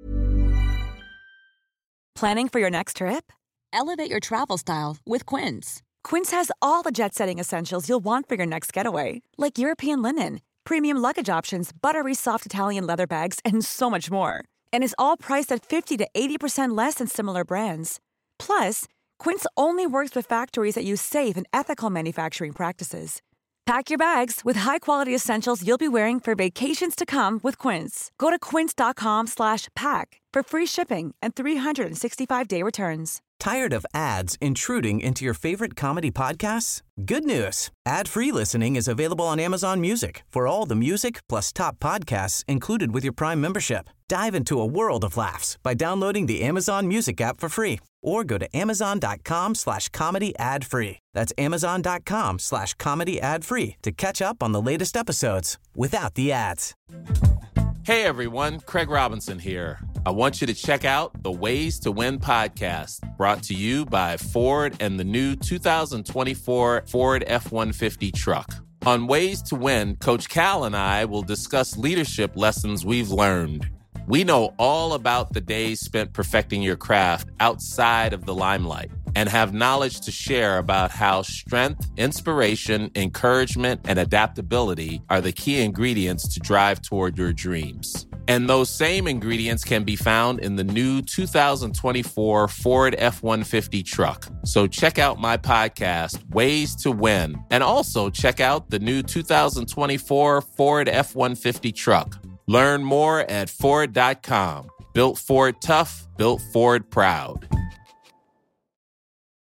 Planning for your next trip? Elevate your travel style with Quince. Quince has all the jet-setting essentials you'll want for your next getaway, like European linen, premium luggage options, buttery soft Italian leather bags, and so much more. And is all priced at 50 to 80% less than similar brands. Plus, Quince only works with factories that use safe and ethical manufacturing practices. Pack your bags with high-quality essentials you'll be wearing for vacations to come with Quince. Go to quince.com/pack for free shipping and 365-day returns. Tired of ads intruding into your favorite comedy podcasts? Good news. Ad-free listening is available on Amazon Music for all the music plus top podcasts included with your Prime membership. Dive into a world of laughs by downloading the Amazon Music app for free or go to amazon.com/comedy ad-free. That's amazon.com/comedy ad-free to catch up on the latest episodes without the ads. Hey everyone, Craig Robinson here. I want you to check out the Ways to Win podcast, brought to you by Ford and the new 2024 Ford F-150 truck. On Ways to Win, Coach Cal and I will discuss leadership lessons we've learned. We know all about the days spent perfecting your craft outside of the limelight and have knowledge to share about how strength, inspiration, encouragement, and adaptability are the key ingredients to drive toward your dreams. And those same ingredients can be found in the new 2024 Ford F-150 truck. So check out my podcast, Ways to Win, and also check out the new 2024 Ford F-150 truck. Learn more at Ford.com. Built Ford tough, built Ford proud.